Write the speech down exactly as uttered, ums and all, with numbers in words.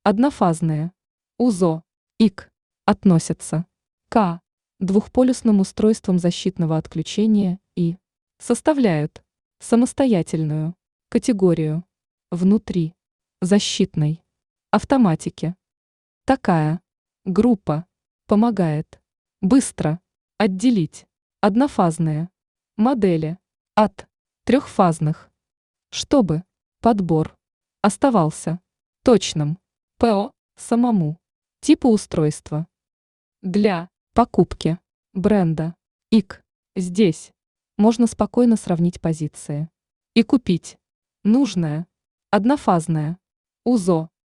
Однофазные. УЗО. ИК. Относятся к двухполюсным устройствам защитного отключения и составляют самостоятельную категорию внутри защитной автоматики. Такая группа помогает быстро отделить однофазные модели от трехфазных, чтобы подбор оставался точным по самому типу устройства. Для покупки бренда ИК здесь можно спокойно сравнить позиции и купить нужное однофазное УЗО